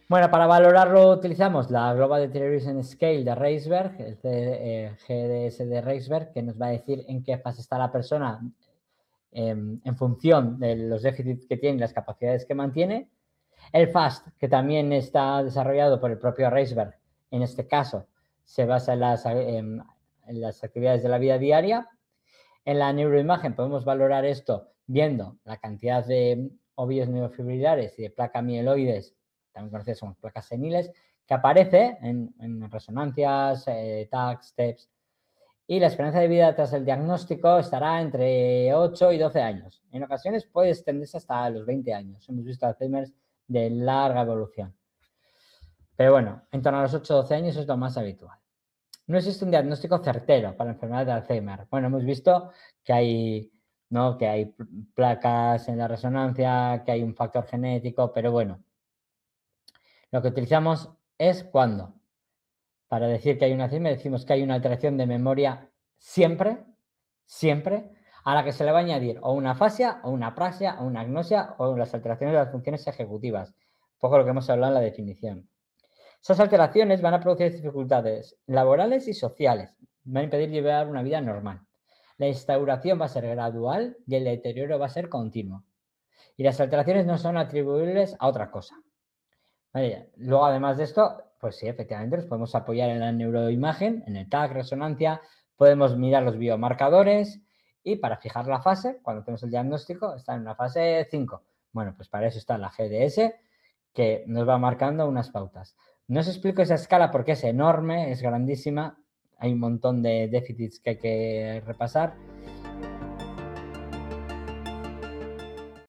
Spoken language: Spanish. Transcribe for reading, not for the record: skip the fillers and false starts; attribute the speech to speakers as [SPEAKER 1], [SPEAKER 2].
[SPEAKER 1] Bueno, para valorarlo utilizamos la Global Deterioration Scale de Reisberg, el GDS de Reisberg, que nos va a decir en qué fase está la persona en función de los déficits que tiene y las capacidades que mantiene. El FAST, que también está desarrollado por el propio Reisberg, en este caso se basa en las actividades de la vida diaria. En la neuroimagen podemos valorar esto viendo la cantidad de óvulos neurofibrilares y de placas mieloides, también conocidas como placas seniles, que aparece en resonancias, TACs, TEPS. Y la esperanza de vida tras el diagnóstico estará entre 8 y 12 años. En ocasiones puede extenderse hasta los 20 años. Hemos visto Alzheimer de larga evolución. Pero bueno, en torno a los 8 o 12 años es lo más habitual. No existe un diagnóstico certero para la enfermedad de Alzheimer. Bueno, hemos visto que hay, ¿no? que hay placas en la resonancia, que hay un factor genético, pero bueno, lo que utilizamos es cuando. Para decir que hay un Alzheimer decimos que hay una alteración de memoria siempre, siempre, a la que se le va a añadir o una afasia, o una apraxia, o una agnosia, o las alteraciones de las funciones ejecutivas. Un poco lo que hemos hablado en la definición. Esas alteraciones van a producir dificultades laborales y sociales. Van a impedir llevar una vida normal. La instauración va a ser gradual y el deterioro va a ser continuo. Y las alteraciones no son atribuibles a otra cosa. ¿Vale? Luego, además de esto, pues sí, efectivamente, nos podemos apoyar en la neuroimagen, en el TAC, resonancia, podemos mirar los biomarcadores y para fijar la fase, cuando tenemos el diagnóstico, está en una fase 5. Bueno, pues para eso está la GDS, que nos va marcando unas pautas. No os explico esa escala porque es enorme, es grandísima, hay un montón de déficits que hay que repasar.